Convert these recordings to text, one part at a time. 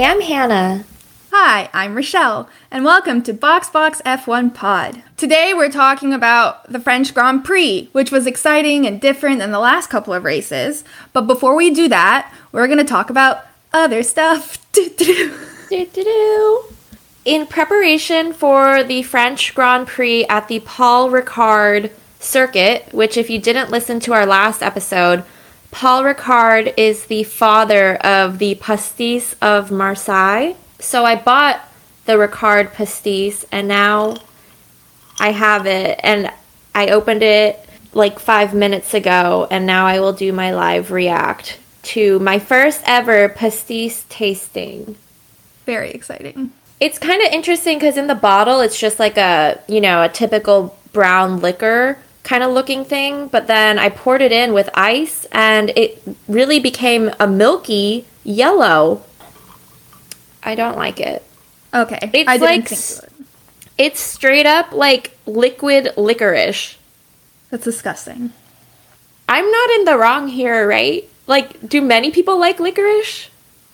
Hi, I'm Hannah. Hi, I'm Rochelle, and welcome to BoxBox F1 Pod. Today we're talking about the French Grand Prix, which was exciting and different than the last couple of races. But before we do that, we're going to talk about other stuff. In preparation for the French Grand Prix at the Paul Ricard circuit, which if you didn't listen to our last episode, Paul Ricard is the father of the Pastis of Marseille. So I bought the Ricard Pastis, and now I have it, and I opened it like 5 minutes ago, and now I will do my live react to my first ever pastis tasting. Very exciting. It's kind of interesting because in the bottle, it's just like a typical brown liquor kind of looking thing, but then I poured it in with ice, and it really became a milky yellow. I don't like it. Okay, It's I didn't like think so. It's straight up like liquid licorice. That's disgusting. I'm not in the wrong here, right? Like, do many people like licorice?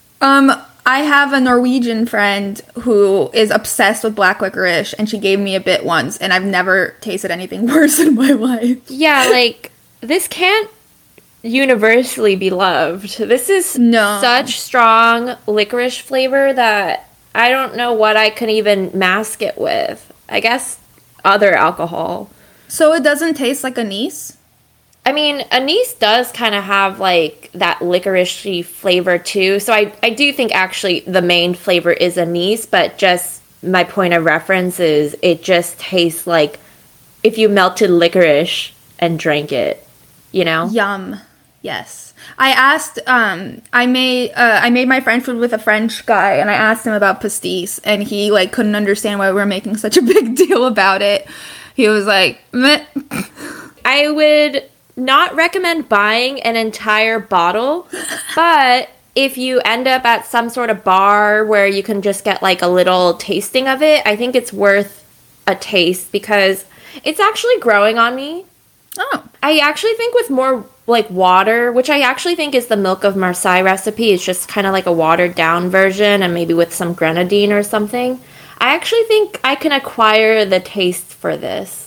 I have a Norwegian friend who is obsessed with black licorice, and she gave me a bit once, and I've never tasted anything worse in my life. Yeah, like, this can't universally be loved. This is such strong licorice flavor that I don't know what I can even mask it with. I guess other alcohol. So it doesn't taste like anise? I mean, anise does kind of have, like, that licoricey flavor, too. So I do think, actually, the main flavor is anise, but just my point of reference is it just tastes like if you melted licorice and drank it, you know? Yum. Yes. I asked, I made my French food with a French guy, and I asked him about pastis, and he, like, couldn't understand why we were making such a big deal about it. He was like, meh. I would not recommend buying an entire bottle, but if you end up at some sort of bar where you can just get like a little tasting of it, I think it's worth a taste because it's actually growing on me. Oh. I actually think with more like water, which I actually think is the Milk of Marseille recipe, it's just kind of like a watered down version and maybe with some grenadine or something. I actually think I can acquire the taste for this.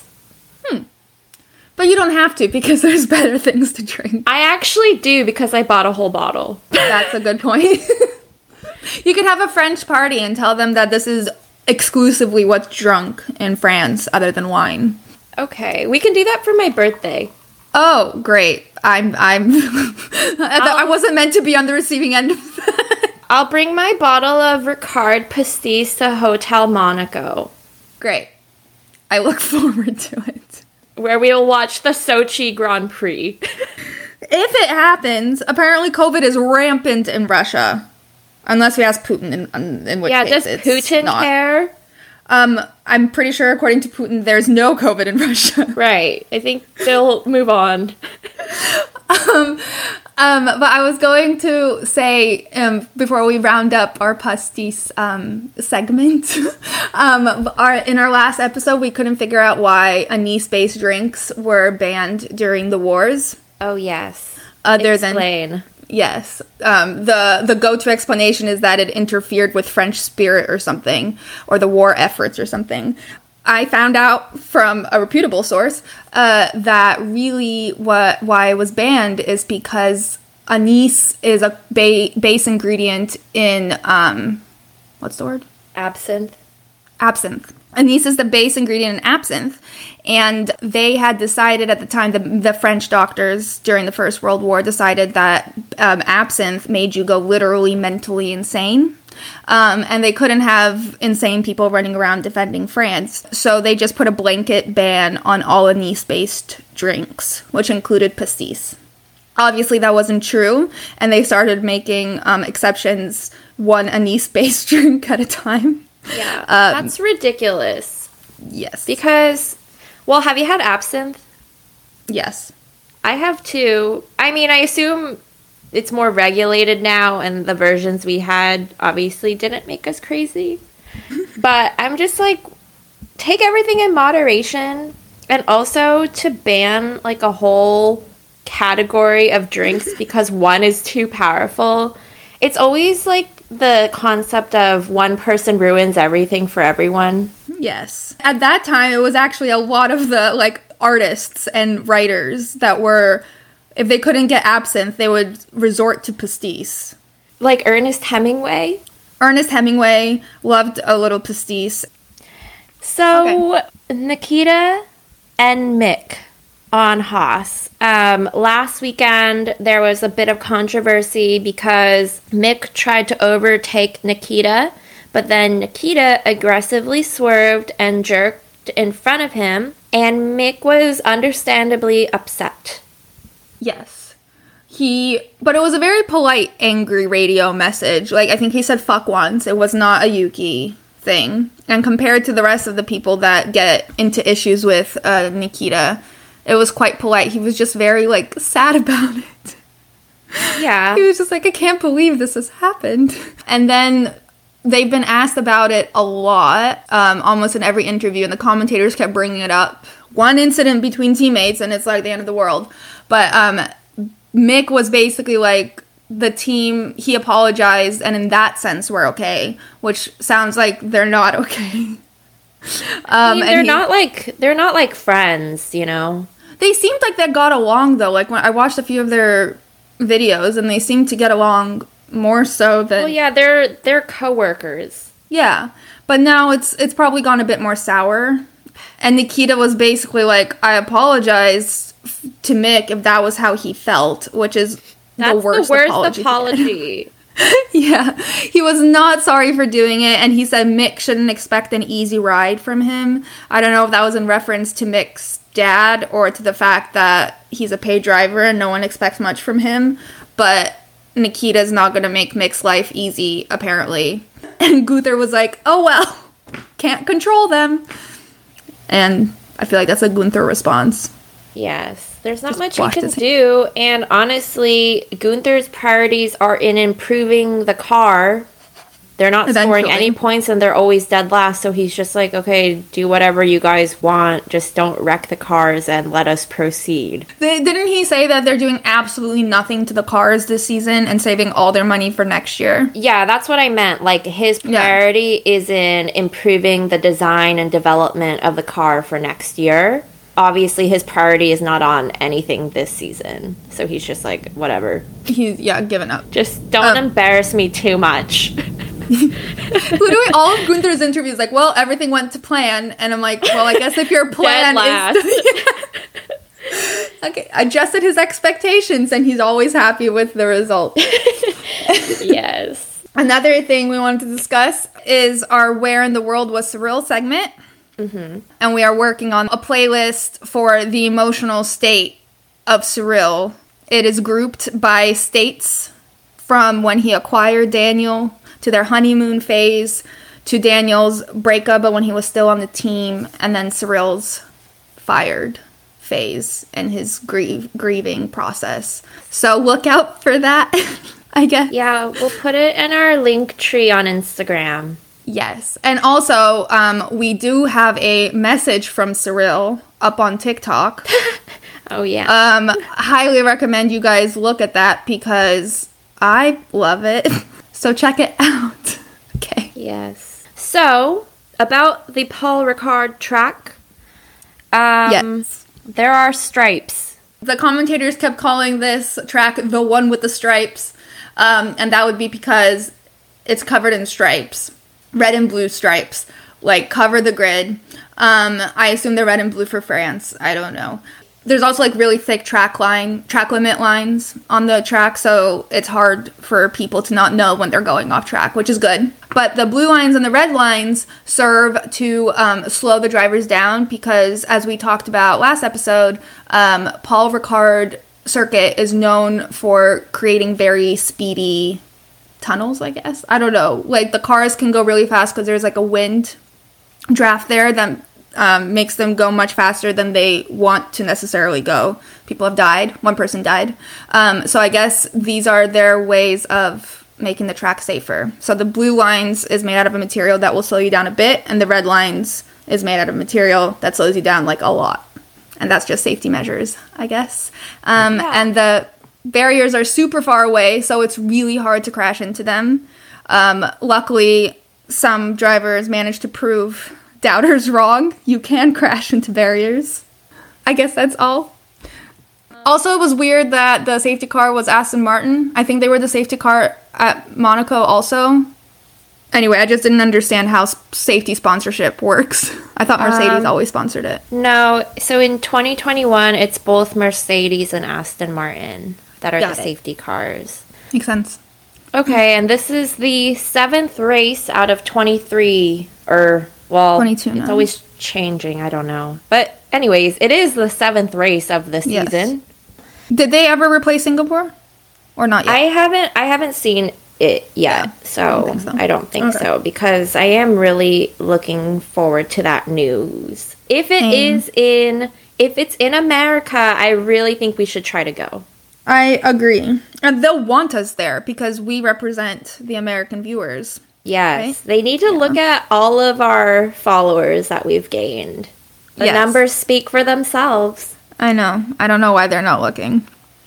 But you don't have to because there's better things to drink. I actually do because I bought a whole bottle. That's a good point. You could have a French party and tell them that this is exclusively what's drunk in France other than wine. Okay, we can do that for my birthday. Oh, great. I wasn't meant to be on the receiving end of that. I'll bring my bottle of Ricard Pastis to Hotel Monaco. Great. I look forward to it. Where we will watch the Sochi Grand Prix. If it happens, apparently COVID is rampant in Russia. Unless we ask Putin, in which case does Putin care? I'm pretty sure, according to Putin, there's no COVID in Russia. Right. I think they'll move on. But I was going to say, before we round up our pastis segment, in our last episode, we couldn't figure out why anise-based drinks were banned during the wars. Oh, yes. Explain. Yes. The go-to explanation is that it interfered with French spirit or something, or the war efforts or something. I found out from a reputable source that really why it was banned is because anise is a base ingredient in, what's the word? Absinthe. Absinthe. Anise is the base ingredient in absinthe, and they had decided at the time, the French doctors during the First World War decided that absinthe made you go literally mentally insane. And they couldn't have insane people running around defending France. So they just put a blanket ban on all anise-based drinks, which included pastis. Obviously, that wasn't true, and they started making exceptions, one anise-based drink at a time. Yeah, that's ridiculous. Yes. Because, well, have you had absinthe? Yes. I have too. I mean, I assume it's more regulated now, and the versions we had obviously didn't make us crazy. But I'm just like, take everything in moderation, and also to ban like a whole category of drinks because one is too powerful. It's always like the concept of one person ruins everything for everyone? Yes. At that time, it was actually a lot of the, like, artists and writers that were, if they couldn't get absinthe, they would resort to pastis. Like Ernest Hemingway? Ernest Hemingway loved a little pastis. So, Nikita and Mick on Haas. Last weekend, there was a bit of controversy because Mick tried to overtake Nikita, but then Nikita aggressively swerved and jerked in front of him, and Mick was understandably upset. Yes. But it was a very polite, angry radio message. Like, I think he said fuck once. It was not a Yuki thing. And compared to the rest of the people that get into issues with Nikita, it was quite polite. He was just very, like, sad about it. Yeah. He was just like, I can't believe this has happened. And then they've been asked about it a lot, almost in every interview, and the commentators kept bringing it up. One incident between teammates, and it's like the end of the world. But Mick was basically like, the team, he apologized, and in that sense, we're okay. Which sounds like they're not okay. I mean, they're not like friends, you know? They seemed like they got along, though. Like, when I watched a few of their videos, and they seemed to get along more so than... Well, yeah, they're co-workers. Yeah, but now it's probably gone a bit more sour. And Nikita was basically like, I apologize to Mick if that was how he felt, which is the worst apology. Yeah, he was not sorry for doing it, and he said Mick shouldn't expect an easy ride from him. I don't know if that was in reference to Mick's dad or to the fact that he's a paid driver and no one expects much from him, but Nikita's not going to make Mick's life easy, apparently. And Gunther was like, oh well, can't control them. And I feel like that's a Gunther response. Yes, there's not much he can do, and honestly, Gunther's priorities are in improving the car. They're not scoring any points, and they're always dead last, so he's just like, okay, do whatever you guys want, just don't wreck the cars and let us proceed. Didn't he say that they're doing absolutely nothing to the cars this season and saving all their money for next year? Yeah, that's what I meant. Like, his priority is in improving the design and development of the car for next year. Obviously, his priority is not on anything this season. So he's just like, whatever. He's, giving up. Just don't embarrass me too much. Literally, all of Gunther's interviews, like, well, everything went to plan. And I'm like, well, I guess if your plan is... Okay, adjusted his expectations, and he's always happy with the result. Yes. Another thing we wanted to discuss is our Where in the World Was Cyril segment. Mm-hmm. And we are working on a playlist for the emotional state of Cyril. It is grouped by states from when he acquired Daniel to their honeymoon phase to Daniel's breakup but when he was still on the team, and then Cyril's fired phase and his grieving process. So look out for that, I guess. Yeah, we'll put it in our link tree on Instagram. Yes. And also, we do have a message from Cyril up on TikTok. Oh, yeah. Highly recommend you guys look at that because I love it. So check it out. Okay. Yes. So, about the Paul Ricard track. Yes. There are stripes. The commentators kept calling this track the one with the stripes. And that would be because it's covered in stripes. Red and blue stripes, like, cover the grid. I assume they're red and blue for France. I don't know. There's also, like, really thick track limit lines on the track, so it's hard for people to not know when they're going off track, which is good. But the blue lines and the red lines serve to slow the drivers down because, as we talked about last episode, Paul Ricard circuit is known for creating very speedy tunnels, I guess. I don't know. Like, the cars can go really fast because there's, like, a wind draft there that makes them go much faster than they want to necessarily go. People have died. One person died. So I guess these are their ways of making the track safer. So the blue lines is made out of a material that will slow you down a bit, and the red lines is made out of material that slows you down, like, a lot. And that's just safety measures, I guess. And the barriers are super far away, so it's really hard to crash into them. Luckily, some drivers managed to prove doubters wrong. You can crash into barriers. I guess that's all. Also, it was weird that the safety car was Aston Martin. I think they were the safety car at Monaco also. Anyway, I just didn't understand how safety sponsorship works. I thought Mercedes always sponsored it. No, so in 2021, it's both Mercedes and Aston Martin that are the safety cars. Makes sense. Okay, and this is the 7th race out of 23, or, well, 22 it's now. always changing, I don't know. But anyways, it is the 7th race of the season. Did they ever replace Singapore? Or not yet? I haven't seen it yet, so I don't think so, because I am really looking forward to that news. If it's in America, I really think we should try to go. I agree. And they'll want us there because we represent the American viewers. Yes, right? They need to look at all of our followers that we've gained. The numbers speak for themselves. I know. I don't know why they're not looking.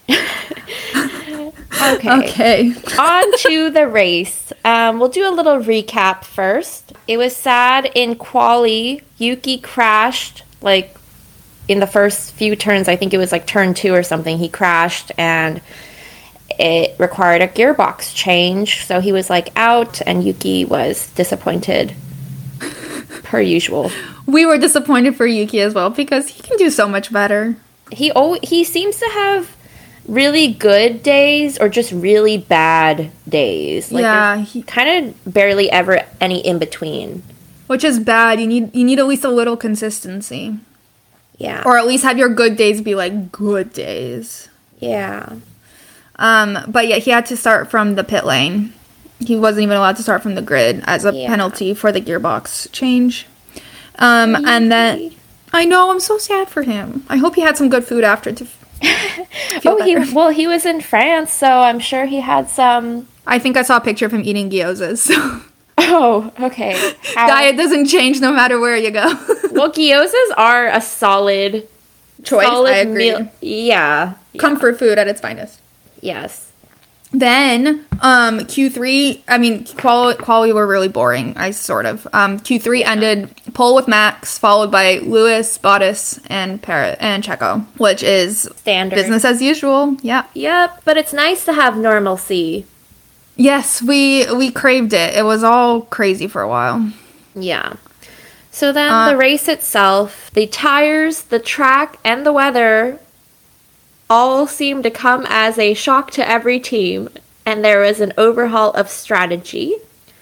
Okay. On to the race. We'll do a little recap first. It was sad in quali. Yuki crashed, like, in the first few turns. I think it was, like, turn 2 or something. He crashed, and it required a gearbox change. So he was, like, out, and Yuki was disappointed, per usual. We were disappointed for Yuki as well, because he can do so much better. He seems to have really good days or just really bad days. Like, he kind of barely ever any in between, which is bad. You need at least a little consistency. Yeah, or at least have your good days be like good days. Yeah. But yeah, he had to start from the pit lane. He wasn't even allowed to start from the grid as a penalty for the gearbox change. And then I know, I'm so sad for him. I hope he had some good food after to. He was in France, so I'm sure he had some. I think I saw a picture of him eating gyozas. So. Oh, okay. Diet doesn't change no matter where you go. Well, gyozas are a solid choice. I agree. Meal. Yeah. Comfort food at its finest. Yes. Then, Q3, I mean, quali were really boring, Q3 ended pole with Max, followed by Lewis, Bottas, and Checo, which is standard business as usual. Yeah. Yep, but it's nice to have normalcy. Yes, we craved it. It was all crazy for a while. Yeah. So then the race itself, the tires, the track, and the weather all seemed to come as a shock to every team, and there was an overhaul of strategy.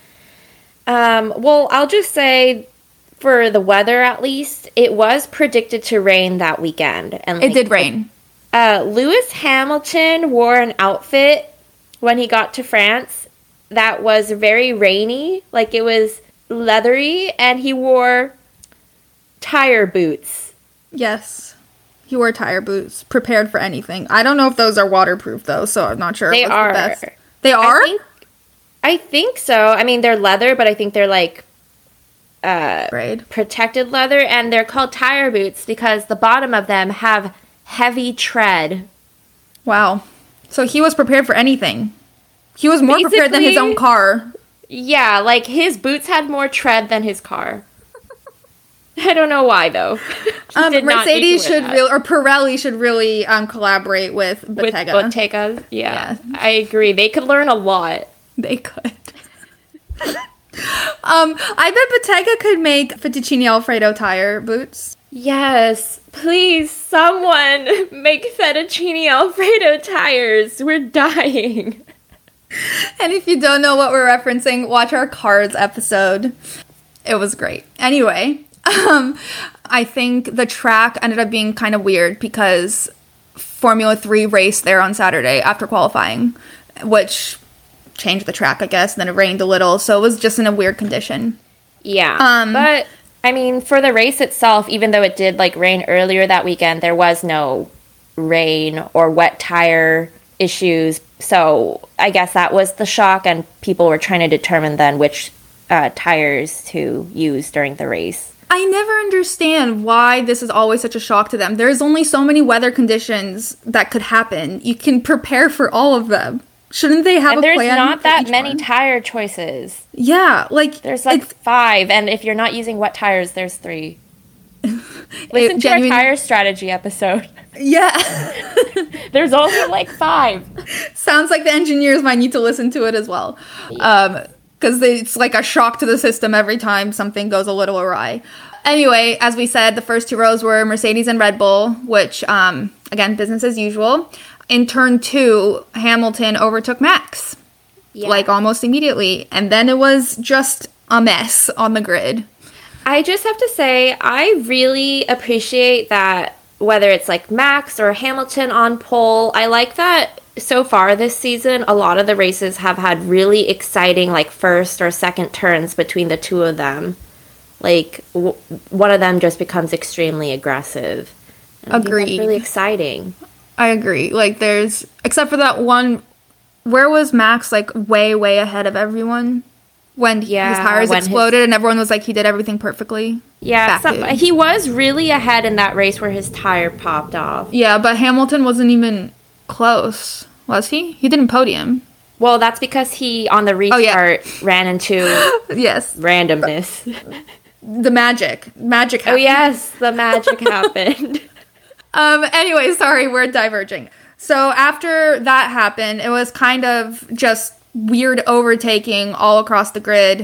Well, I'll just say, for the weather at least, it was predicted to rain that weekend. And it did rain. Lewis Hamilton wore an outfit when he got to France that was very rainy, like it was leathery, and he wore tire boots. Yes. He wore tire boots, prepared for anything. I don't know if those are waterproof, though, so I'm not sure. They are. They are? I think so. I mean, they're leather, but I think they're like braid. Protected leather, and they're called tire boots because the bottom of them have heavy tread. Wow. So he was prepared for anything. He was more prepared than his own car. Yeah, like his boots had more tread than his car. I don't know why, though. Mercedes should or Pirelli should really collaborate with Bottega. With Bottega, yeah. I agree. They could learn a lot. They could. I bet Bottega could make fettuccine Alfredo tire boots. Yes. Please, someone make fettuccine Alfredo tires. We're dying. And if you don't know what we're referencing, watch our Cars episode. It was great. Anyway, I think the track ended up being kind of weird because Formula 3 raced there on Saturday after qualifying, which changed the track, I guess. Then it rained a little, so it was just in a weird condition. Yeah, but I mean, for the race itself, even though it did like rain earlier that weekend, there was no rain or wet tire issues. So I guess that was the shock, and people were trying to determine then which tires to use during the race. I never understand why this is always such a shock to them. There's only so many weather conditions that could happen. You can prepare for all of them. Shouldn't they have And a there's plan not for that each many one? tire choices. Yeah, like There's like it's 5, and if you're not using wet tires, there's 3. Listen to our tire strategy episode. Yeah. There's only like 5. Sounds like the engineers might need to listen to it as well. Because it's like a shock to the system every time something goes a little awry. Anyway, as we said, the first 2 rows were Mercedes and Red Bull, which, again, business as usual. In turn 2, Hamilton overtook Max, like almost immediately. And then it was just a mess on the grid. I just have to say, I really appreciate that, whether it's like Max or Hamilton on pole, I like that so far this season, a lot of the races have had really exciting, like, first or second turns between the 2 of them. Like, one of them just becomes extremely aggressive. Agreed. That's really exciting. I agree. Like, except for that one, where was Max, like, way, way ahead of everyone? When his tires exploded and everyone was like, he did everything perfectly. Yeah, he was really ahead in that race where his tire popped off. Yeah, but Hamilton wasn't even close, was he? He didn't podium. Well, that's because he, on the restart, ran into randomness. The magic happened. Oh, yes, the magic happened. Anyway, sorry, we're diverging. So after that happened, it was kind of just weird overtaking all across the grid.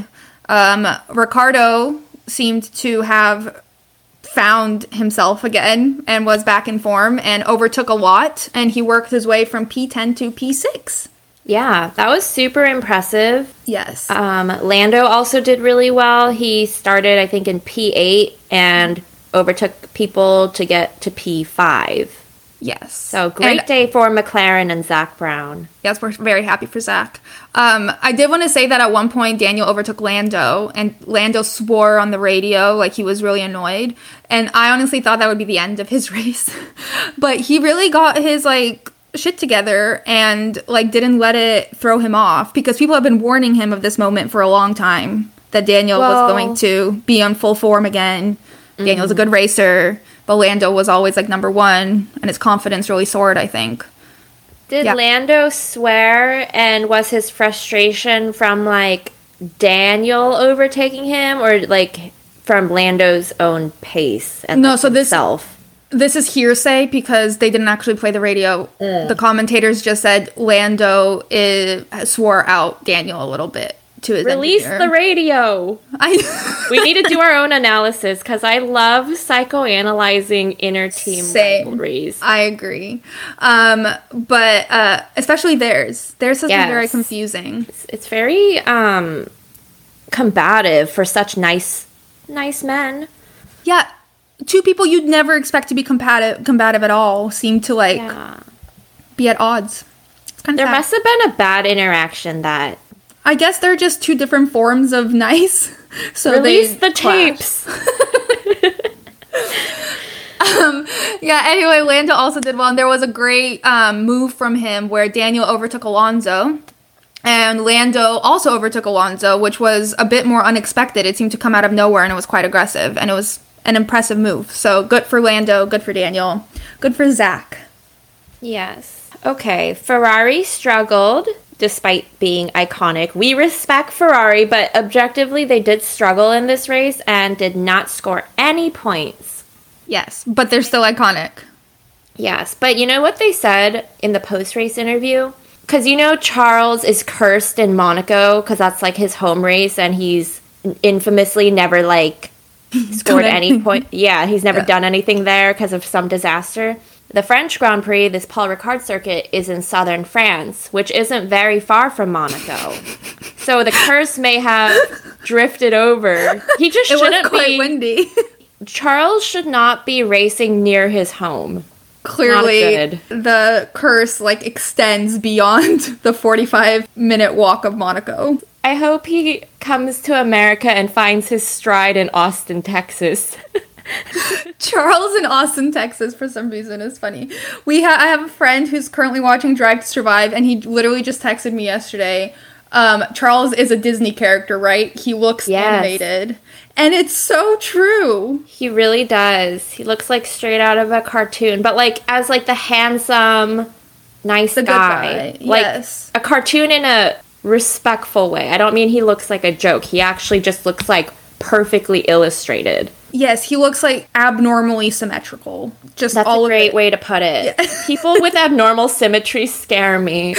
Ricciardo seemed to have found himself again and was back in form and overtook a lot, and he worked his way from P10 to P6. Yeah, that was super impressive. Yes. Lando also did really well. He started, I think, in P8 and overtook people to get to P5. Yes. So great day for McLaren and Zach Brown. Yes, we're very happy for Zach. I did want to say that at one point Daniel overtook Lando, and Lando swore on the radio like he was really annoyed. And I honestly thought that would be the end of his race. But he really got his shit together and didn't let it throw him off, because people have been warning him of this moment for a long time, that Daniel was going to be on full form again. Daniel's a good racer. But Lando was always number 1, and his confidence really soared, I think. Did Lando swear, and was his frustration from Daniel overtaking him, or from Lando's own pace and himself? This is hearsay because they didn't actually play the radio. The commentators just said Lando swore out Daniel a little bit. Release the radio. We need to do our own analysis, because I love psychoanalyzing inner team rivalries. I agree. But especially theirs. Theirs has been very confusing. It's very combative for such nice men. Yeah. 2 people you'd never expect to be combative at all seem to be at odds. It's kind of there sad. must have been a bad interaction that... I guess they're just 2 different forms of nice. So release the tapes. Anyway, Lando also did well, and there was a great move from him where Daniel overtook Alonso, and Lando also overtook Alonso, which was a bit more unexpected. It seemed to come out of nowhere, and it was quite aggressive, and it was an impressive move. So good for Lando, good for Daniel, good for Zach. Yes. Okay, Ferrari struggled. Despite being iconic. We respect Ferrari, but objectively they did struggle in this race and did not score any points. Yes, but they're still iconic. Yes, but you know what they said in the post-race interview? Because Charles is cursed in Monaco because that's his home race, and he's infamously never scored any point. Yeah, he's never done anything there because of some disaster. The French Grand Prix, this Paul Ricard circuit, is in southern France, which isn't very far from Monaco. So the curse may have drifted over. He just shouldn't be... It was quite windy. Charles should not be racing near his home. Clearly, the curse extends beyond the 45-minute walk of Monaco. I hope he comes to America and finds his stride in Austin, Texas. Charles in Austin, Texas, for some reason, is funny. I have a friend who's currently watching Drive to Survive, and he literally just texted me yesterday. Charles is a Disney character, right? He looks animated. And it's so true. He really does. He looks straight out of a cartoon. But as the handsome, nice The good guy. guy, Like yes. a cartoon in a respectful way. I don't mean he looks like a joke. He actually just looks like perfectly illustrated. Yes, he looks like abnormally symmetrical. Just That's all a great of it. way to put it. Yeah. People with abnormal symmetry scare me.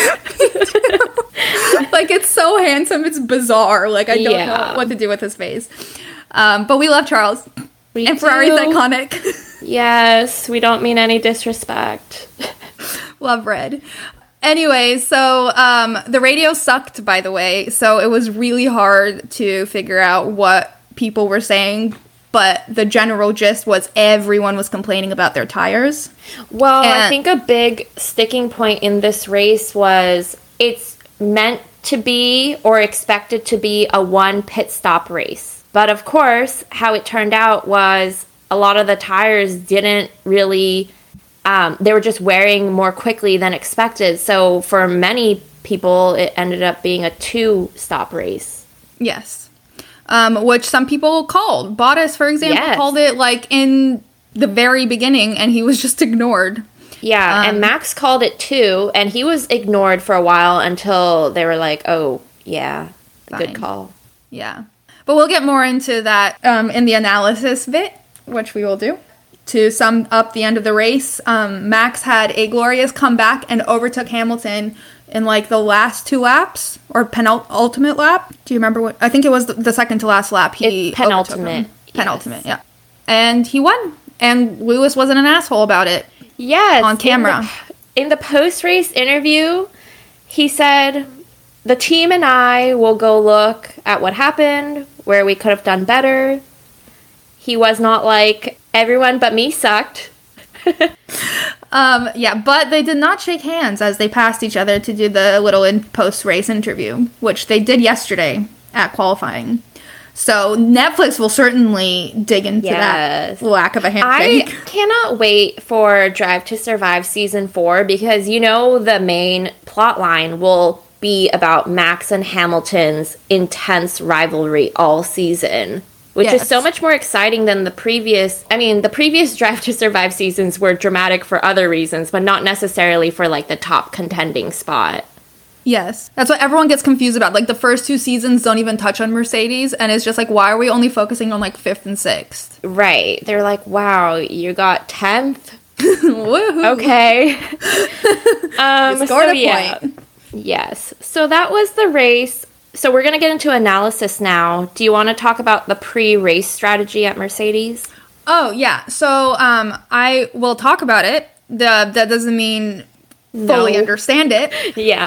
Like, it's so handsome, it's bizarre. Like, I don't know what to do with his face. But we love Charles. And Ferrari's do. iconic. Yes, we don't mean any disrespect. Love red. Anyway, so the radio sucked, by the way. So it was really hard to figure out what people were saying. But the general gist was everyone was complaining about their tires. Well, I And- think a big sticking point in this race was it's meant to be or expected to be a one pit stop race. But of course, how it turned out was a lot of the tires didn't really, they were just wearing more quickly than expected. So for many people, it ended up being a 2-stop race. Yes. Which some people called. Bottas, for example, Yes. called it like in the very beginning, and he was just ignored. Yeah, and Max called it too, and he was ignored for a while until they were like, oh, yeah, good Fine. call. Yeah. But we'll get more into that in the analysis bit, which we will do. To sum up the end of the race, Max had a glorious comeback and overtook Hamilton in like the last 2 laps or penultimate lap. Do you remember what? I think it was the second to last lap. He It's penultimate, overtook him. yes. Penultimate, yeah. And he won. And Lewis wasn't an asshole about it. Yes. On camera. In the post-race interview, he said, the team and I will go look at what happened, where we could have done better. He was not like, everyone but me sucked. Yeah, but they did not shake hands as they passed each other to do the little post-race interview, which they did yesterday at qualifying. So Netflix will certainly dig into Yes. that lack of a I handshake. cannot wait for Drive to Survive Season 4 because, you know, the main plot line will be about Max and Hamilton's intense rivalry all season. Which Yes. is so much more exciting than the previous. I mean, the previous Drive to Survive seasons were dramatic for other reasons, but not necessarily for like the top contending spot. Yes. That's what everyone gets confused about. Like, the first 2 seasons don't even touch on Mercedes, and it's just like, why are we only focusing on, like, 5th and 6th? Right. They're like, wow, you got 10th? Woohoo! Okay. You scored a point. Yes. So that was the race. So we're going to get into analysis now. Do you want to talk about the pre-race strategy at Mercedes? Oh, yeah. So, I will talk about it. That doesn't mean fully No. understand it. Yeah.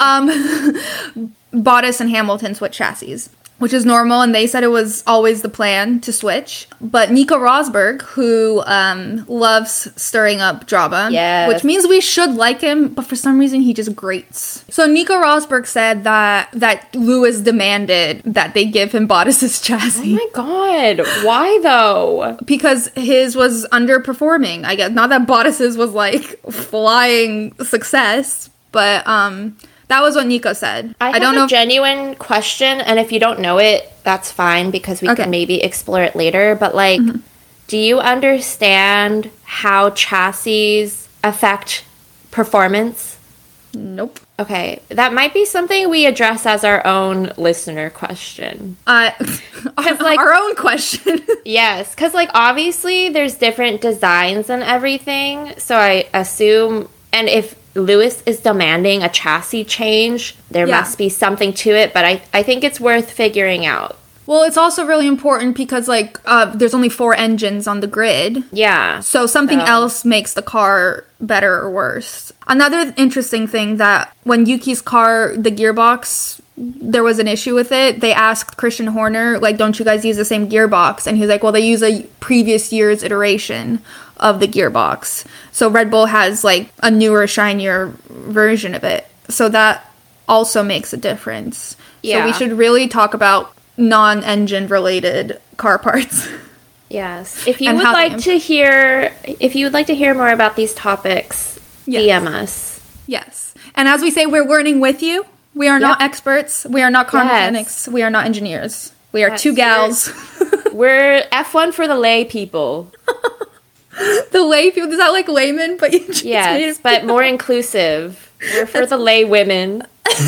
Bottas and Hamilton switch chassis, which is normal, and they said it was always the plan to switch. But Nico Rosberg, who loves stirring up drama, Yes. which means we should like him, but for some reason he just grates. So Nico Rosberg said that Lewis demanded that they give him Bottas's Oh chassis my god. Why though? because his was underperforming. I guess not that Bottas's was like flying success, but that was what Nico said. I don't have know a if genuine question, and if you don't know it, that's fine because we Okay. can maybe explore it later. But like, do you understand how chassis affect performance? Nope. Okay, that might be something we address as our own listener question. like- Our own question. Yes, because like obviously there's different designs and everything, so I assume, and if Lewis is demanding a chassis change, there Yeah. must be something to it, but I think it's worth figuring out. Well, it's also really important because, like, there's only 4 engines on the grid. Yeah. So something else makes the car better or worse. Another interesting thing that when Yuki's car, the gearbox, there was an issue with it. They asked Christian Horner, like, don't you guys use the same gearbox? And he was like, well, they use a previous year's iteration of the gearbox. So Red Bull has, like, a newer, shinier version of it. So that also makes a difference. Yeah. So we should really talk about non-engine related car parts. Yes. If you And would how they like to hear, if you would like to hear more about these topics, Yes. DM us. Yes. And as we say, we're learning with you. We are not experts. We are not car Yes. mechanics. We are not engineers. We are Yes, 2 gals. We're F1 for the lay people. The lay people, is that like layman? But you just made Yes, it- but more inclusive. We're for the lay women,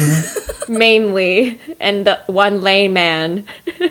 mainly, and the one lay man.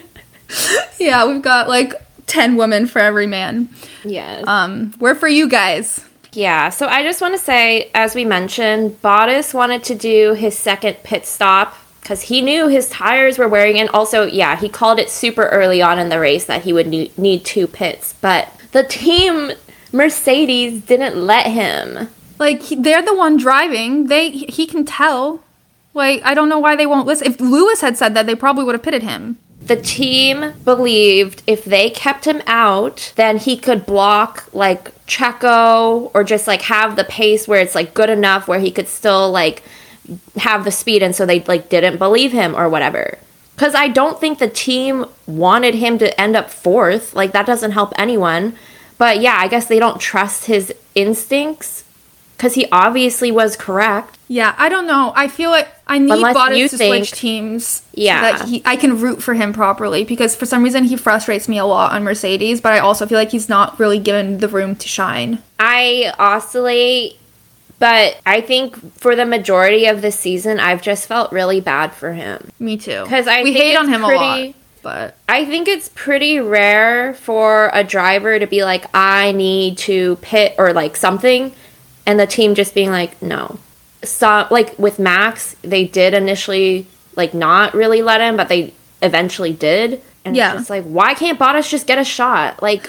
Yeah, we've got like 10 women for every man. Yes. We're for you guys. Yeah, so I just want to say, as we mentioned, Bottas wanted to do his second pit stop because he knew his tires were wearing, and also, yeah, he called it super early on in the race that he would need 2 pits, but the team Mercedes didn't let him. Like, they're the one driving. He can tell. Like, I don't know why they won't listen. If Lewis had said that, they probably would have pitted him. The team believed if they kept him out, then he could block, like, Checo or just, like, have the pace where it's, like, good enough where he could still, like, have the speed, and so they, like, didn't believe him or whatever. Because I don't think the team wanted him to end up 4th. Like, that doesn't help anyone. But, yeah, I guess they don't trust his instincts because he obviously was correct. Yeah, I don't know. I feel like I need Bottas to switch teams so that I can root for him properly, because for some reason he frustrates me a lot on Mercedes, but I also feel like he's not really given the room to shine. I oscillate, but I think for the majority of the season, I've just felt really bad for him. Me too. Because we hate on him a lot. But I think it's pretty rare for a driver to be like, I need to pit or like something, and the team just being like, no. So, like with Max, they did initially like not really let him, but they eventually did. And it's just like, why can't Bottas just get a shot? Like,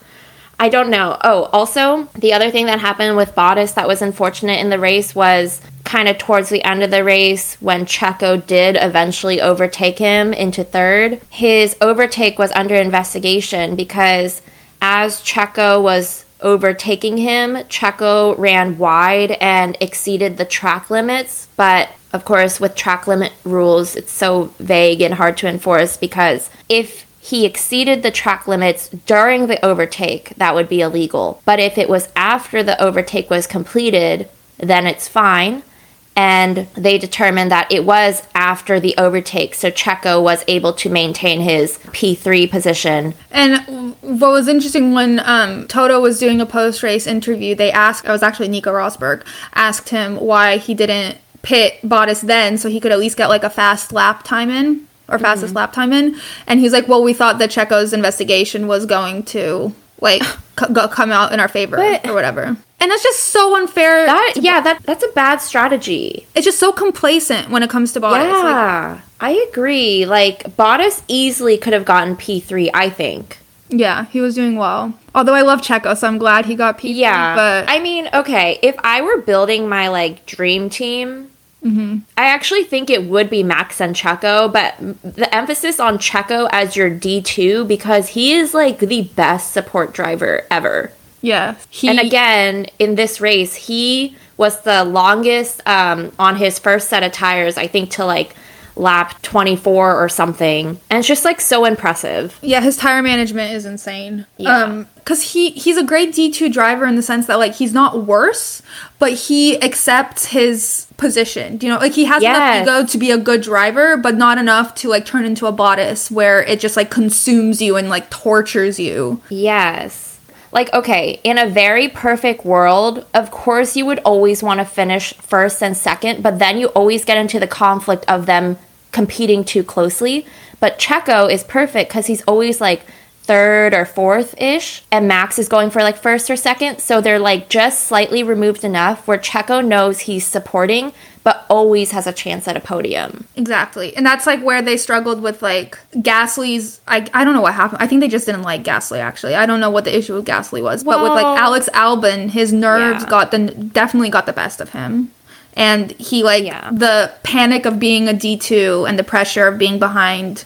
I don't know. Oh, also, the other thing that happened with Bottas that was unfortunate in the race was kind of towards the end of the race when Checo did eventually overtake him into 3rd. His overtake was under investigation because as Checo was overtaking him, Checo ran wide and exceeded the track limits. But of course, with track limit rules, it's so vague and hard to enforce because if he exceeded the track limits during the overtake, that would be illegal. But if it was after the overtake was completed, then it's fine. And they determined that it was after the overtake, so Checo was able to maintain his P3 position. And what was interesting, when Toto was doing a post-race interview, they asked, it was actually Nico Rosberg, asked him why he didn't pit Bottas then so he could at least get like a fast lap time in, or fastest lap time in. And he's like, well, we thought that Checo's investigation was going to like come out in our favor or whatever. And that's just so unfair. That's a bad strategy. It's just so complacent when it comes to Bottas. Yeah, I agree. Like, Bottas easily could have gotten P3, I think. Yeah, he was doing well. Although I love Checo, so I'm glad he got P3. Yeah, but I mean, okay, if I were building my, like, dream team, I actually think it would be Max and Checo, but the emphasis on Checo as your D2 because he is, like, the best support driver ever. Yeah. And again, in this race, he was the longest on his first set of tires, I think, to like lap 24 or something. And it's just like so impressive. Yeah, his tire management is insane. Yeah. Because he's a great D2 driver in the sense that like he's not worse, but he accepts his position. Do you know, like he has enough ego to be a good driver, but not enough to like turn into a Bottas where it just like consumes you and like tortures you. Yes. Like, okay, in a very perfect world, of course you would always want to finish first and second, but then you always get into the conflict of them competing too closely. But Checo is perfect because he's always like 3rd or 4th-ish, and Max is going for like 1st or 2nd, so they're like just slightly removed enough where Checo knows he's supporting, but always has a chance at a podium. Exactly. And that's like where they struggled with like Gasly's, I don't know what happened. I think they just didn't like Gasly actually. I don't know what the issue with Gasly was, but with like Alex Albon, his nerves definitely got the best of him. And he the panic of being a D2 and the pressure of being behind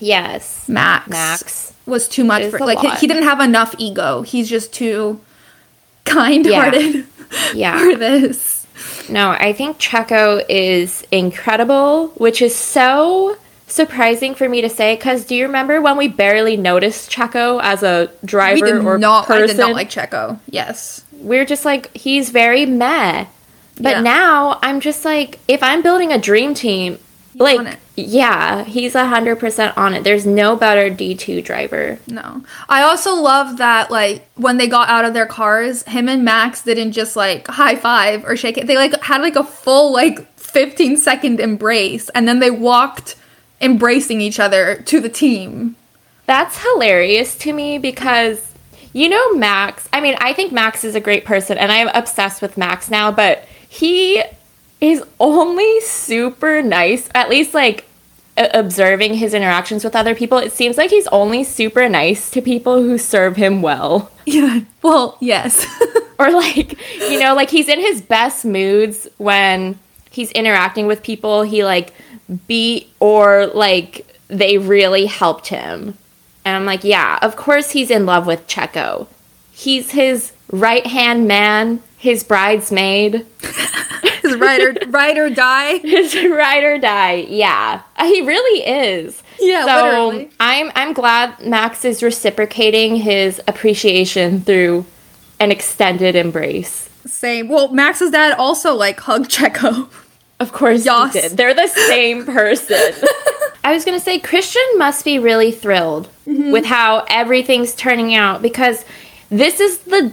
Max was too much for like he didn't have enough ego. He's just too kind-hearted for this. No, I think Checo is incredible, which is so surprising for me to say, because do you remember when we barely noticed Checo as a driver person? I did not like Checo, yes. We're just like, he's very meh. But now, I'm just like, if I'm building a dream team, like, yeah, he's 100% on it. There's no better D2 driver. No. I also love that, like, when they got out of their cars, him and Max didn't just, like, high five or shake it. They, like, had, like, a full, like, 15-second embrace, and then they walked embracing each other to the team. That's hilarious to me because, you know, Max, I mean, I think Max is a great person, and I'm obsessed with Max now, but he is only super nice, at least, like, observing his interactions with other people. It seems like he's only super nice to people who serve him well. Yeah, well, yes. Or, like, you know, like, he's in his best moods when he's interacting with people he, like, beat or, like, they really helped him. And I'm like, yeah, of course he's in love with Checo. He's his right-hand man, his bridesmaid. His ride or die. His ride or die, yeah. He really is. Yeah, so literally. I'm glad Max is reciprocating his appreciation through an extended embrace. Same. Well, Max's dad also, like, hugged Checo. Of course Yas. he did. They're the same person. I was going to say, Christian must be really thrilled with how everything's turning out because this is the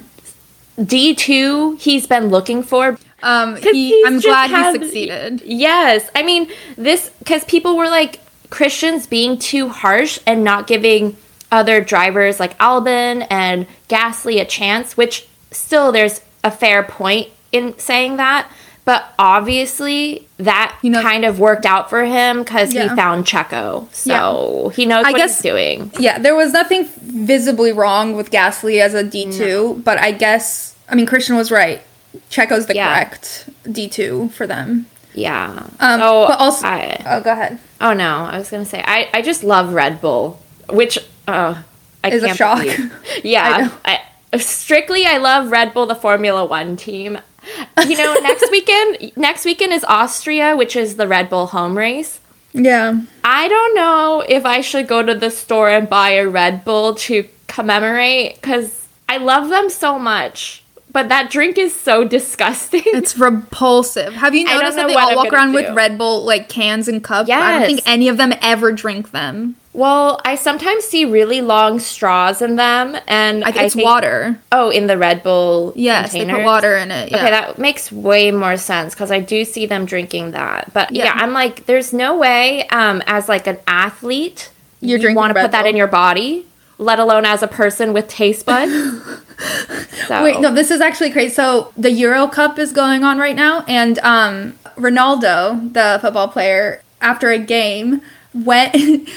D2 he's been looking for. I'm glad he succeeded. Yes. I mean, because people were like, Christian's being too harsh and not giving other drivers like Albon and Gasly a chance, which still there's a fair point in saying that. But obviously, that kind of worked out for him because he found Checo. So he knows what he's doing. Yeah, there was nothing visibly wrong with Gasly as a D2. But I guess, I mean, Christian was right. Checo's the correct D2 for them. Yeah. But also... go ahead. Oh, no. I was going to say, I just love Red Bull, which I is can't a shock. Yeah. Strictly, I love Red Bull, the Formula One team. You know, next weekend is Austria, which is the Red Bull home race. Yeah. I don't know if I should go to the store and buy a Red Bull to commemorate, because I love them so much. But that drink is so disgusting. It's repulsive. Have you noticed that they all walk around with Red Bull, like, cans and cups? Yes. I don't think any of them ever drink them. Well, I sometimes see really long straws in them, and I think it's water. Oh, in the Red Bull Yes, containers? They put water in it. Yeah. Okay, that makes way more sense, because I do see them drinking that. But yeah, I'm like, there's no way, as like an athlete, you want to put that in your body, let alone as a person with taste buds. So. Wait, no, this is actually crazy. So the Euro Cup is going on right now, and Ronaldo, the football player, after a game, went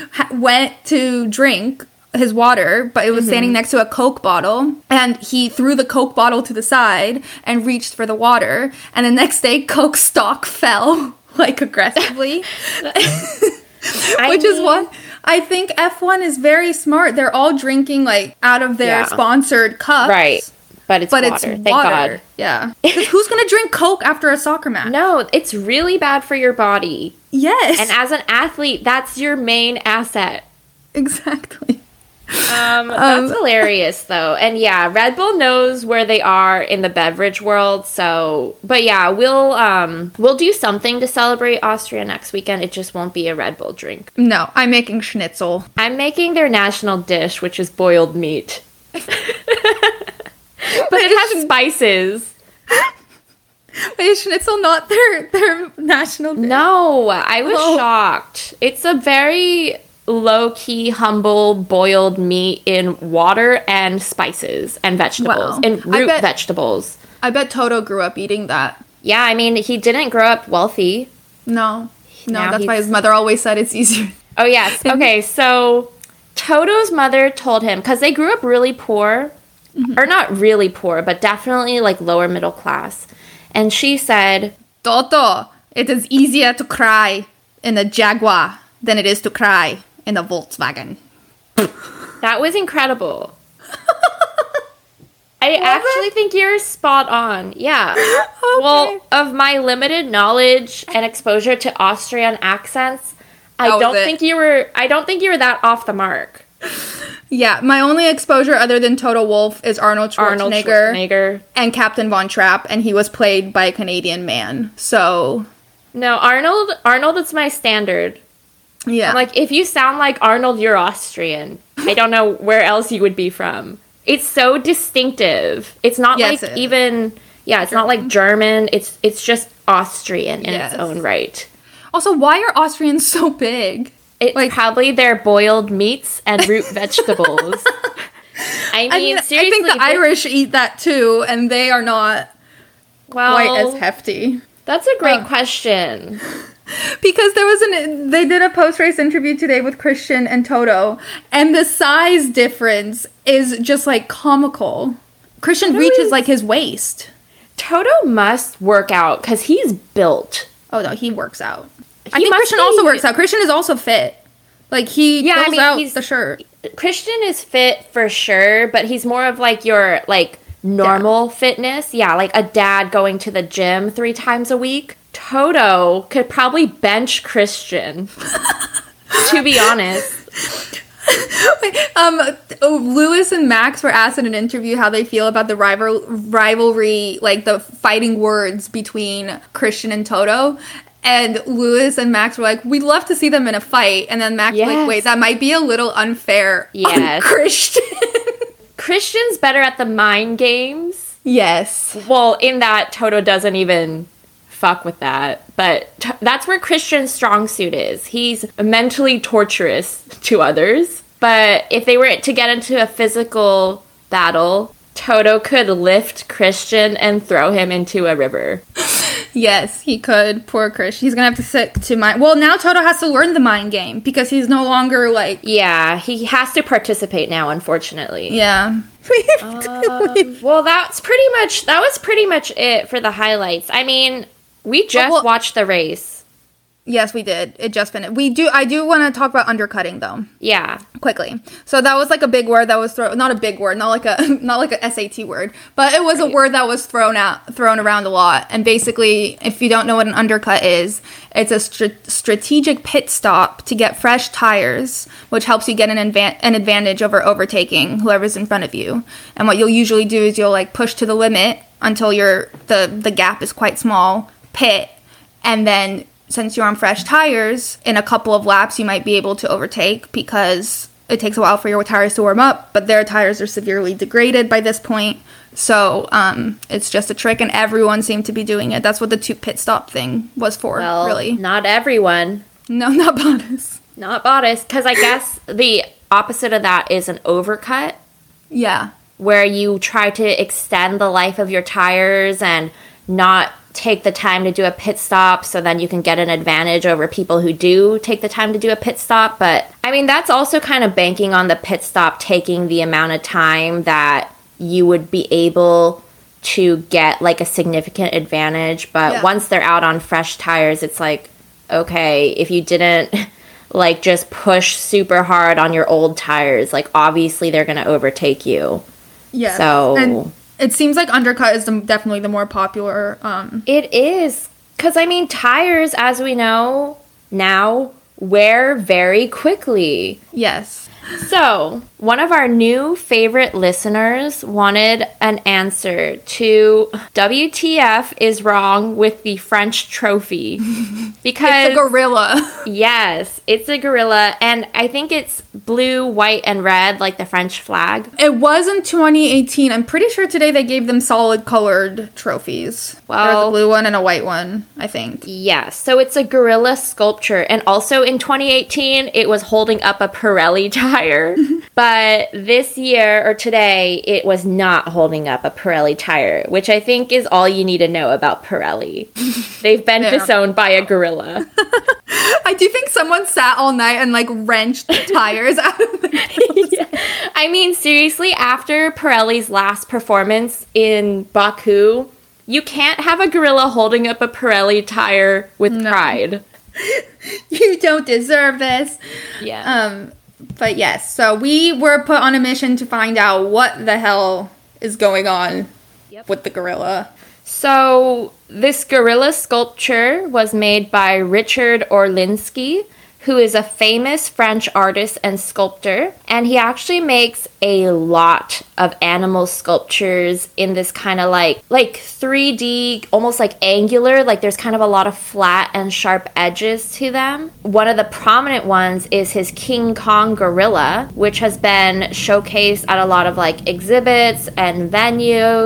to drink his water, but it was standing next to a Coke bottle, and he threw the Coke bottle to the side and reached for the water, and the next day Coke stock fell, like, aggressively. Which is what I think F1 is very smart. They're all drinking, like, out of their sponsored cups. Right. But it's water. Thank God. Yeah. Who's going to drink Coke after a soccer match? No, it's really bad for your body. Yes. And as an athlete, that's your main asset. Exactly. That's hilarious, though. And yeah, Red Bull knows where they are in the beverage world. So, but yeah, we'll do something to celebrate Austria next weekend. It just won't be a Red Bull drink. No, I'm making schnitzel. I'm making their national dish, which is boiled meat. But it has spices. Wait, is schnitzel not their national dish? No, I was shocked. It's a very low-key, humble, boiled meat in water and spices and vegetables. And root vegetables. I bet Toto grew up eating that. Yeah, I mean, he didn't grow up wealthy. No, that's why his mother always said it's easier. Oh, yes. Okay, so Toto's mother told him, because they grew up really poor, or not really poor, but definitely, like, lower middle class. And she said, Toto, it is easier to cry in a Jaguar than it is to cry in a Volkswagen. That was incredible. I actually think you're spot on. Yeah. Okay. Well, of my limited knowledge and exposure to Austrian accents, I don't think you were that off the mark. Yeah, my only exposure other than Toto Wolff is Arnold Schwarzenegger and Captain Von Trapp, and he was played by a Canadian man. So no, Arnold is my standard. Yeah, I'm like, if you sound like Arnold, you're Austrian. I don't know where else you would be from. It's so distinctive. It's not even Yeah, it's not like German. It's just Austrian in its Yes. own right. Also, why are Austrians so big? It's probably their boiled meats and root vegetables. I mean, I seriously, think the Irish eat that too, and they are not quite as hefty. That's a great question. Because they did a post-race interview today with Christian and Toto, and the size difference is just like comical. Christian reaches like his waist. Toto must work out because he's built. Oh no, he works out. I think Christian also works out. Christian is also fit. Like he fills out the shirt. Christian is fit for sure, but he's more of like your like normal fitness. Yeah, like a dad going to the gym 3 times a week. Toto could probably bench Christian. To be honest. Lewis and Max were asked in an interview how they feel about the rivalry, like the fighting words between Christian and Toto. And Lewis and Max were like, we'd love to see them in a fight. And then Max was like, wait, that might be a little unfair on Christian. Christian's better at the mind games. Yes. Well, in that, Toto doesn't even fuck with that. But that's where Christian's strong suit is. He's mentally torturous to others. But if they were to get into a physical battle, Toto could lift Christian and throw him into a river. Yes, he could. Poor Christian. He's gonna have to stick to mind. Well, now Toto has to learn the mind game because he's no longer like. Yeah, he has to participate now, unfortunately. Yeah. Well, that was pretty much it for the highlights. I mean, we just watched the race. Yes, we did. It just finished. I do want to talk about undercutting though. Yeah. Quickly. So that was like a big word that was not a big word, not like a SAT word, but it was a word that was thrown around a lot. And basically, if you don't know what an undercut is, it's a strategic pit stop to get fresh tires, which helps you get an advantage over overtaking whoever's in front of you. And what you'll usually do is you'll like push to the limit until the gap is quite small, pit, and then since you're on fresh tires, in a couple of laps, you might be able to overtake because it takes a while for your tires to warm up, but their tires are severely degraded by this point. So it's just a trick, and everyone seemed to be doing it. That's what the 2 pit stop thing was for, really. Not everyone. No, not Bottas. Not Bottas, because I guess the opposite of that is an overcut. Yeah. Where you try to extend the life of your tires and not take the time to do a pit stop so then you can get an advantage over people who do take the time to do a pit stop. But I mean, that's also kind of banking on the pit stop taking the amount of time that you would be able to get like a significant advantage. But once they're out on fresh tires, it's like, okay, if you didn't like just push super hard on your old tires, like obviously they're going to overtake you. Yeah. So and it seems like undercut is definitely the more popular. It is. Because, I mean, tires, as we know now, wear very quickly. Yes. So, one of our new favorite listeners wanted an answer to WTF is wrong with the French trophy. Because it's a gorilla. Yes, it's a gorilla. And I think it's blue, white, and red, like the French flag. It was in 2018. I'm pretty sure today they gave them solid colored trophies. Well, there's a blue one and a white one, I think. Yes, so it's a gorilla sculpture. And also in 2018, it was holding up a Pirelli tire. But this year, or today, it was not holding up a Pirelli tire, which I think is all you need to know about Pirelli. They've been disowned by a gorilla. I do think someone sat all night and, like, wrenched the tires out of the Yeah. I mean, seriously, after Pirelli's last performance in Baku, you can't have a gorilla holding up a Pirelli tire with pride. You don't deserve this. Yeah. But yes, so we were put on a mission to find out what the hell is going on with the gorilla. So this gorilla sculpture was made by Richard Orlinski, who is a famous French artist and sculptor. And he actually makes a lot of animal sculptures in this kind of like 3D, almost like angular, like there's kind of a lot of flat and sharp edges to them. One of the prominent ones is his King Kong gorilla, which has been showcased at a lot of like exhibits and venues.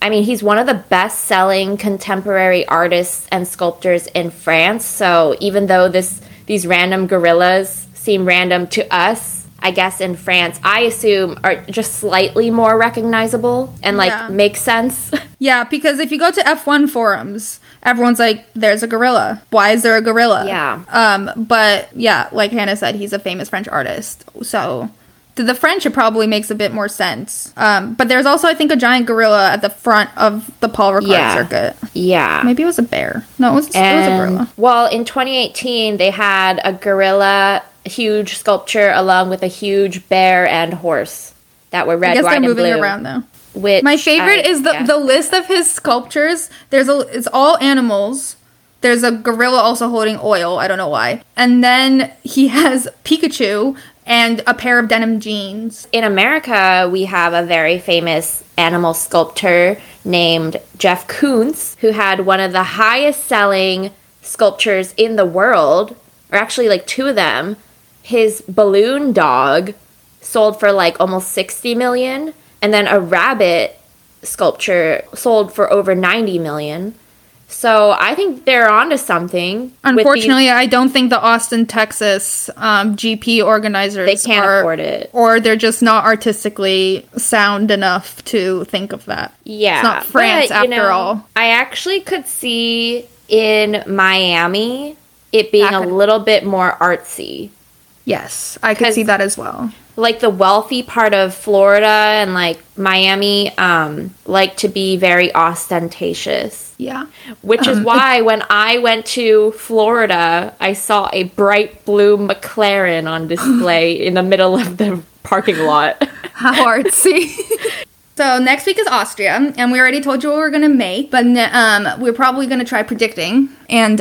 I mean, he's one of the best-selling contemporary artists and sculptors in France. So even though these random gorillas seem random to us, I guess in France, I assume are just slightly more recognizable and make sense. Yeah, because if you go to F1 forums, everyone's like, there's a gorilla. Why is there a gorilla? Yeah. But yeah, like Hannah said, he's a famous French artist. So to the French, it probably makes a bit more sense. But there's also, I think, a giant gorilla at the front of the Paul Ricard circuit. Yeah. Maybe it was a bear. No, it was a gorilla. Well, in 2018, they had a gorilla huge sculpture along with a huge bear and horse that were red, white, and blue. I guess they're moving around, though. Which my favorite is the list of his sculptures. It's all animals. There's a gorilla also holding oil. I don't know why. And then he has Pikachu and a pair of denim jeans. In America, we have a very famous animal sculptor named Jeff Koons, who had one of the highest selling sculptures in the world, or actually like two of them. His balloon dog sold for like almost 60 million. And then a rabbit sculpture sold for over 90 million. So I think they're onto something. Unfortunately, I don't think the Austin, Texas GP organizers they can't afford it. Or they're just not artistically sound enough to think of that. Yeah. It's not France after all. I actually could see in Miami it being a little bit more artsy. Yes, I could see that as well. Like the wealthy part of Florida and like Miami like to be very ostentatious. Yeah. Which is why when I went to Florida, I saw a bright blue McLaren on display in the middle of the parking lot. How artsy. So next week is Austria, and we already told you what we're going to make, but we're probably going to try predicting. And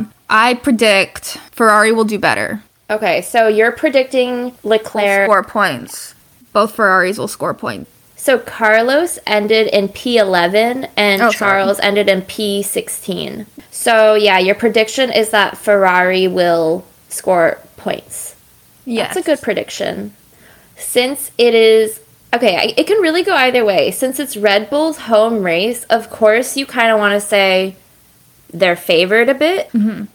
I predict Ferrari will do better. Okay, so you're predicting Leclerc will score points. Both Ferraris will score points. So Carlos ended in P11 and Charles ended in P16. So yeah, your prediction is that Ferrari will score points. Yes. That's a good prediction. Since it is... Okay, it can really go either way. Since it's Red Bull's home race, of course you kind of want to say they're favored a bit. Mm-hmm.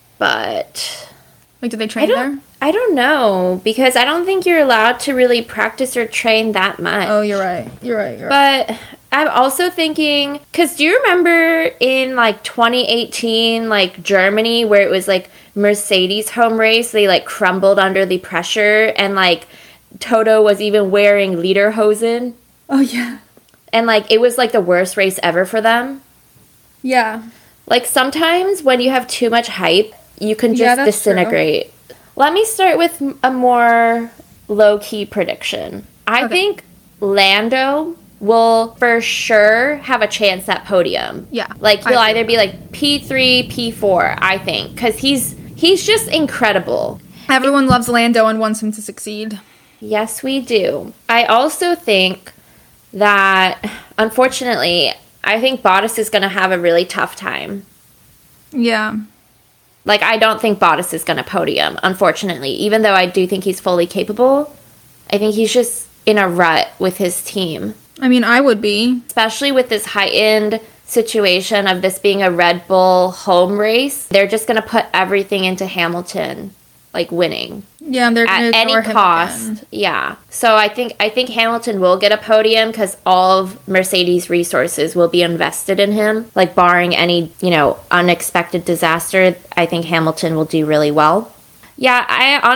But... Like, do they train there? I don't know, because I don't think you're allowed to really practice or train that much. Oh, you're right. You're right. But I'm also thinking, because do you remember in, like, 2018, like, Germany, where it was, like, Mercedes' home race, they, like, crumbled under the pressure, and, like, Toto was even wearing lederhosen? Oh, yeah. And, like, it was, like, the worst race ever for them. Yeah. Like, sometimes when you have too much hype, you can just disintegrate. True. Let me start with a more low-key prediction. I think Lando will for sure have a chance at podium. Yeah. Like, he'll either be like P3, P4, I think. Because he's just incredible. Everyone loves Lando and wants him to succeed. Yes, we do. I also think that, unfortunately, I think Bottas is going to have a really tough time. Yeah. Like, I don't think Bottas is going to podium, unfortunately. Even though I do think he's fully capable, I think he's just in a rut with his team. I mean, I would be. Especially with this heightened situation of this being a Red Bull home race. They're just going to put everything into Hamilton, like, winning. Yeah, they're going to at any cost. Again. Yeah. So I think Hamilton will get a podium because all of Mercedes' resources will be invested in him. Like, barring any, unexpected disaster, I think Hamilton will do really well. Yeah,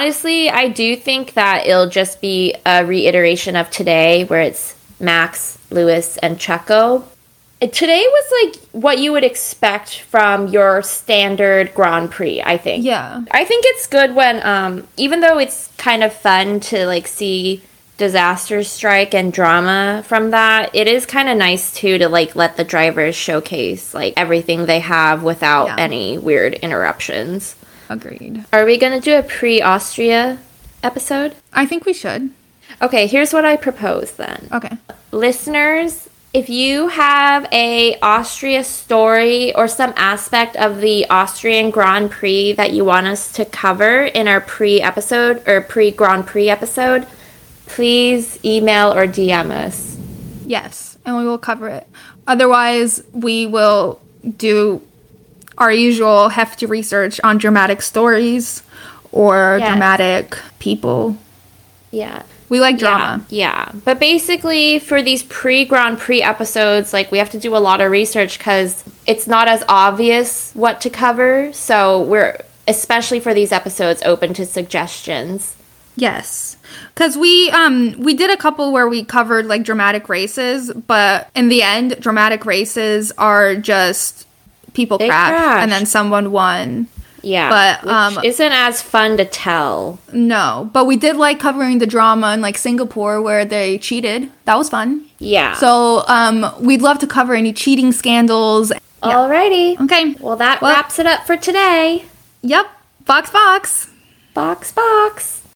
I do think that it'll just be a reiteration of today where it's Max, Lewis, and Checo. Today was like what you would expect from your standard Grand Prix, I think. Yeah. I think it's good when, even though it's kind of fun to like see disasters strike and drama from that, it is kind of nice too to like let the drivers showcase like everything they have without any weird interruptions. Agreed. Are we going to do a pre-Austria episode? I think we should. Okay, here's what I propose then. Okay. Listeners, if you have a Austria story or some aspect of the Austrian Grand Prix that you want us to cover in our pre-episode or pre-Grand Prix episode, please email or DM us. Yes, and we will cover it. Otherwise, we will do our usual hefty research on dramatic stories or dramatic people. Yeah. We like drama. Yeah. But basically, for these pre-Grand Prix episodes, like, we have to do a lot of research because it's not as obvious what to cover. So we're, especially for these episodes, open to suggestions. Yes. Because we did a couple where we covered, like, dramatic races, but in the end, dramatic races are just people crashed and then someone won. Yeah, but which isn't as fun to tell. No, but we did like covering the drama in like Singapore where they cheated. That was fun. Yeah. So we'd love to cover any cheating scandals. Alrighty. Okay. Well, that wraps it up for today. Yep. Box. Box.